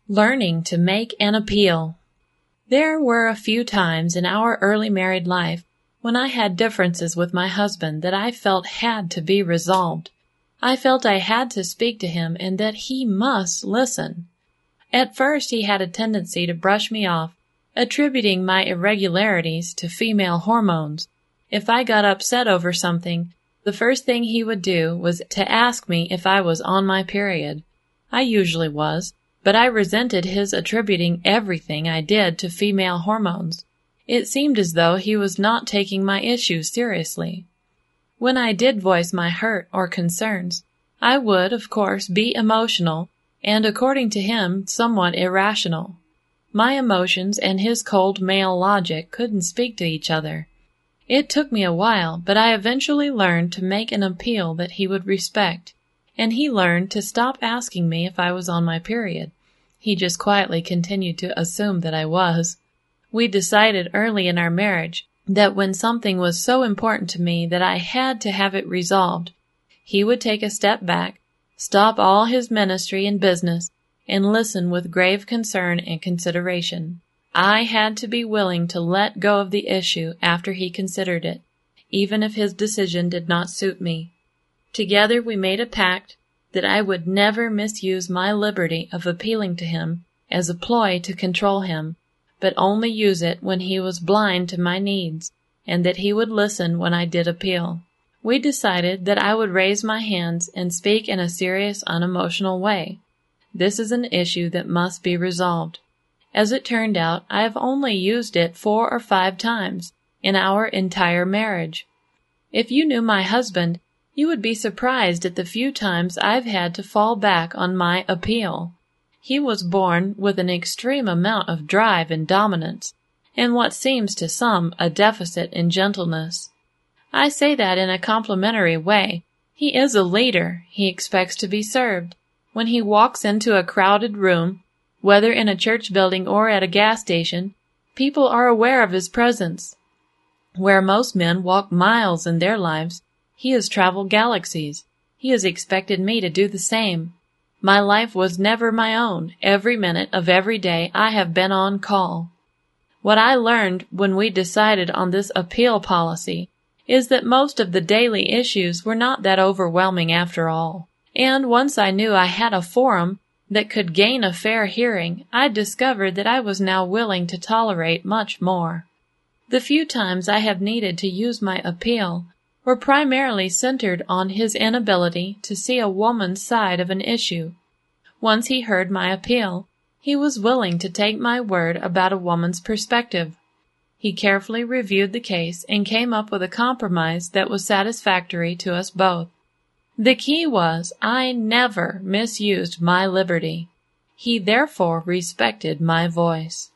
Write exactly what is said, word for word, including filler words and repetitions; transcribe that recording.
Learning to make an appeal. There were a few times in our early married life when I had differences with my husband that I felt had to be resolved. I felt I had to speak to him and that he must listen. At first he had a tendency to brush me off, attributing my irregularities to female hormones. If I got upset over something, the first thing he would do was to ask me if I was on my period. I usually was, but I resented his attributing everything I did to female hormones. It seemed as though he was not taking my issues seriously. When I did voice my hurt or concerns, I would, of course, be emotional and, according to him, somewhat irrational. My emotions and his cold male logic couldn't speak to each other. It took me a while, but I eventually learned to make an appeal that he would respect, and he learned to stop asking me if I was on my period. He just quietly continued to assume that I was. We decided early in our marriage that when something was so important to me that I had to have it resolved, he would take a step back, stop all his ministry and business, and listen with grave concern and consideration. I had to be willing to let go of the issue after he considered it, even if his decision did not suit me. Together we made a pact that I would never misuse my liberty of appealing to him as a ploy to control him, but only use it when he was blind to my needs, and that he would listen when I did appeal. We decided that I would raise my hands and speak in a serious, unemotional way. This is an issue that must be resolved. As it turned out, I have only used it four or five times in our entire marriage. If you knew my husband, you would be surprised at the few times I've had to fall back on my appeal. He was born with an extreme amount of drive and dominance, and what seems to some a deficit in gentleness. I say that in a complimentary way. He is a leader. He expects to be served. When he walks into a crowded room, whether in a church building or at a gas station, people are aware of his presence. Where most men walk miles in their lives, he has traveled galaxies. He has expected me to do the same. My life was never my own. Every minute of every day I have been on call. What I learned when we decided on this appeal policy is that most of the daily issues were not that overwhelming after all. And once I knew I had a forum that could gain a fair hearing, I discovered that I was now willing to tolerate much more. The few times I have needed to use my appeal were primarily centered on his inability to see a woman's side of an issue. Once he heard my appeal, he was willing to take my word about a woman's perspective. He carefully reviewed the case and came up with a compromise that was satisfactory to us both. The key was I never misused my liberty. He therefore respected my voice.